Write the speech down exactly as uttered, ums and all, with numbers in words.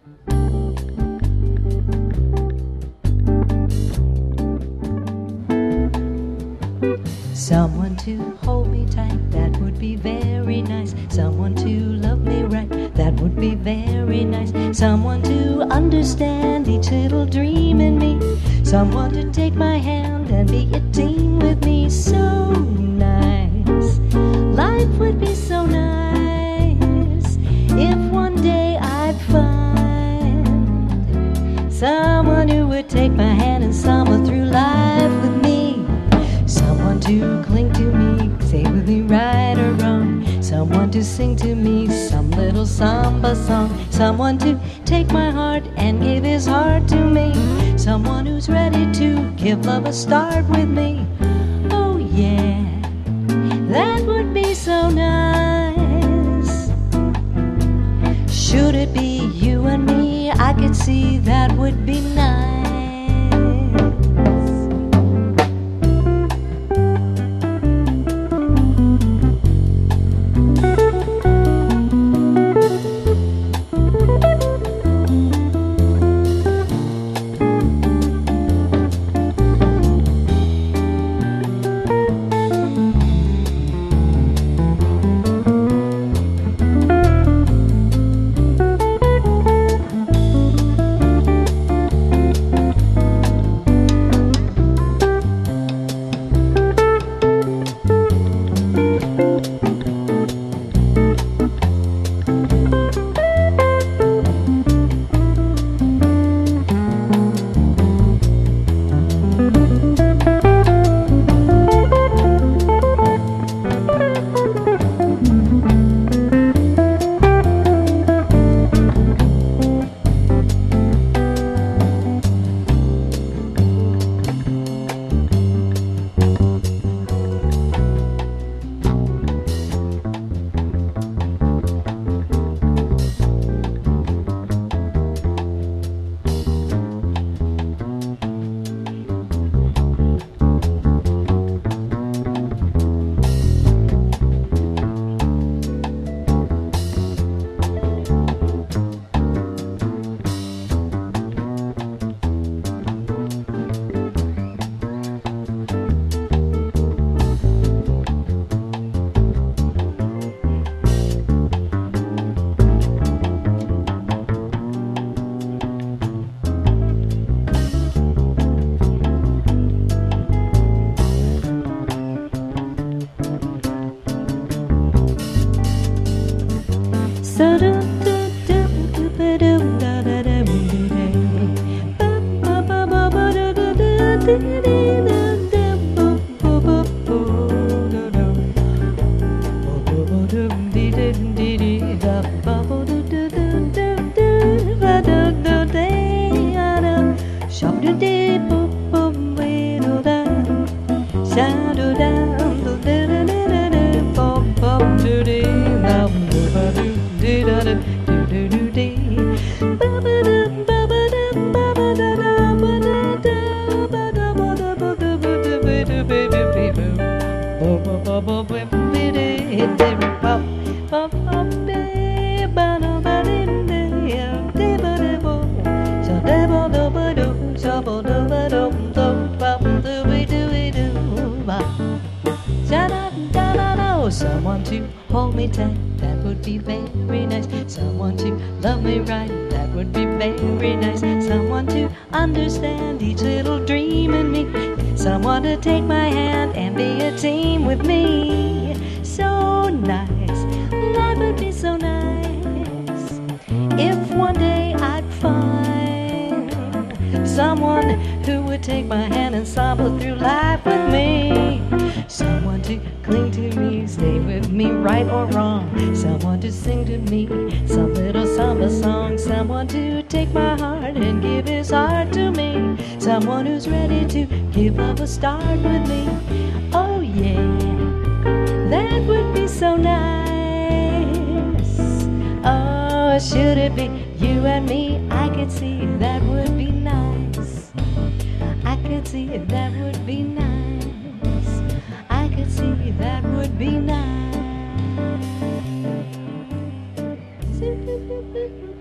Someone to hold me tight, that would be very nice. Someone to love me right, that would be very nice. Someone to understand each little dream in me. Someone to take my hand and be a team with me. So nice, life would be so nice if one day I'd find someone who would take my hand and summer through life with me. Someone to cling to me, say with me right or wrong. Someone to sing to me some little samba song. Someone to take my heart and give his heart to me. Someone who's ready to give love a start with me. Oh yeah, that would be so nice. Should it be you and me, I could see that would be nice. Someone to hold me tight, that would be very nice. Someone to love me right, that would be very nice. Someone to understand each little dream in me. Someone to take my hand and be a team with me. So nice, life would be so nice if one day I'd find someone who would take my hand and stumble through life with me. Someone to cling to me, stay with me right or wrong. Someone to sing to me some little samba song. Someone to take my heart and give his heart to me. Someone who's ready to give up a start with me. Oh yeah, that would be so nice. Oh, should it be you and me, I could see that would be nice. I could see that would be nice. I could see that would be nice.